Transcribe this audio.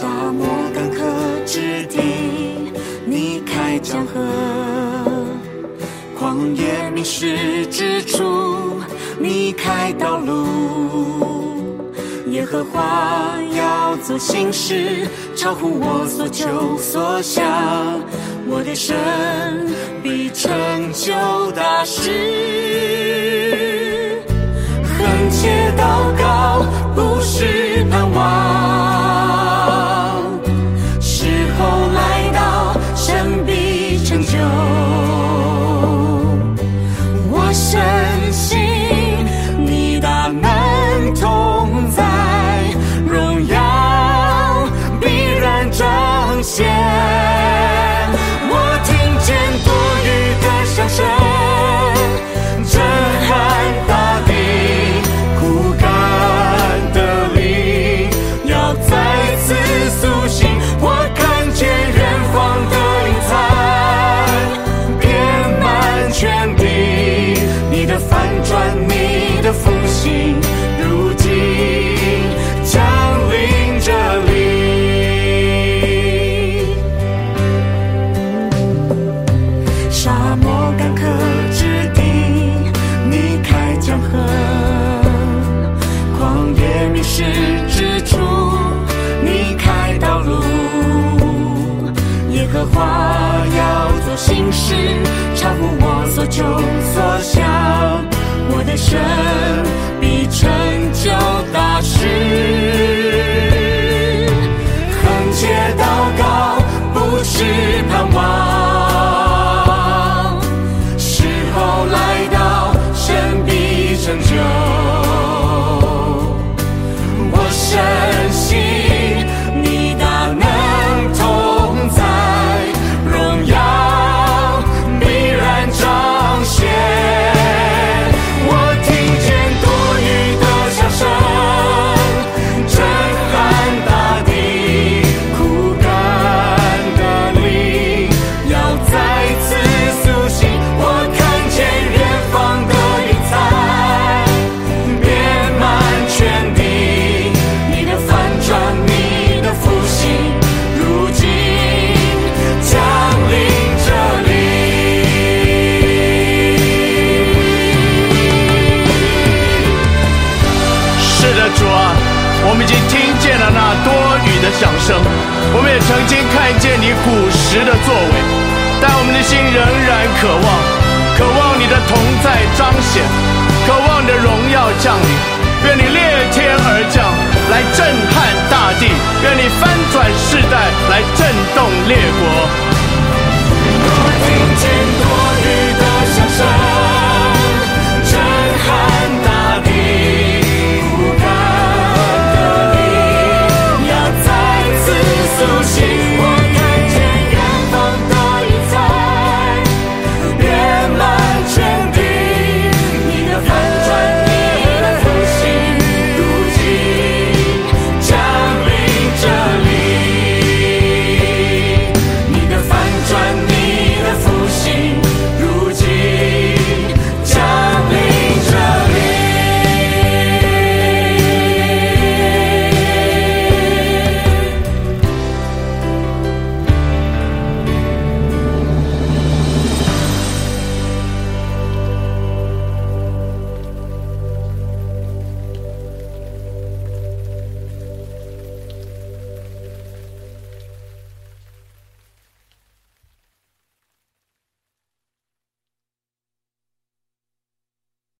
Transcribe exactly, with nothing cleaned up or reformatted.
沙漠干涸之地，你开江河；旷野迷失之处，你开道路。耶和华要做新事，超乎我所求所想，我的神必成就大事。恳切祷告不是盼望，时候来到，神必成就。我深信你大能同在，荣耀必然彰显。我听见多雨的响声，震撼大地，枯干的灵要再次苏醒。我看见远方的云彩遍满全地，你的翻转，你的复兴如今降临这里。沙漠干涸之地，你开江河；旷野迷失之处，你开道路。耶和华要做新事，超乎我所求所想，我的神必成就大事。恳切祷告不是盼望，时候来到，神必成就。我深信你大能同在，荣耀必然彰显。我听见多雨的响声，震撼大地，枯干的灵要再次苏醒。我看见远方的云彩遍满全地，你的翻转，你的复兴如今降临这里。 是的，主啊，我们已经听见了那多雨的响声，我们也曾经看见你古时的作为，但我们的心仍然渴望，渴望你的同在彰显，渴望你的荣耀降临。愿你裂天而降，来震撼大地；愿你翻转世代，来震动列国。 我听见多雨的响声，震撼大地，枯干的灵要再次苏醒。我